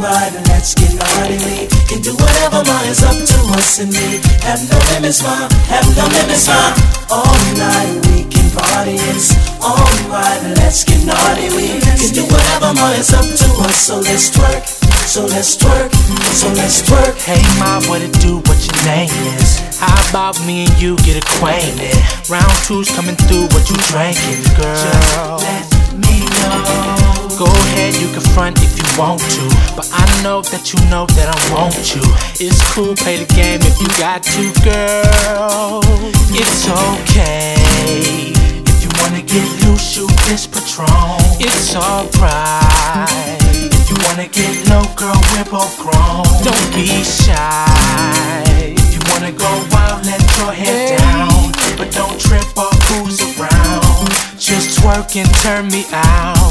Alright, let's get naughty. We can do whatever ma is up to us, and we have no limits, ma. Have no limits, ma. All night we can party. It's alright, let's get naughty. We can do whatever ma is up to us. So let's twerk. So let's twerk. So let's twerk. Hey ma, what it do? What your name is? How about me and you get acquainted? Round two's coming through. What you drinking, girl? Just let me know. Go ahead, you can front if you want to, but I know that you know that I want you. It's cool, play the game if you got to, girl. It's okay. If you wanna get loose, shoot this Patron. It's alright. If you wanna get low, girl, we're both grown. Don't be shy. If you wanna go wild, let your head down, but don't trip or who's around. Just twerk and turn me out.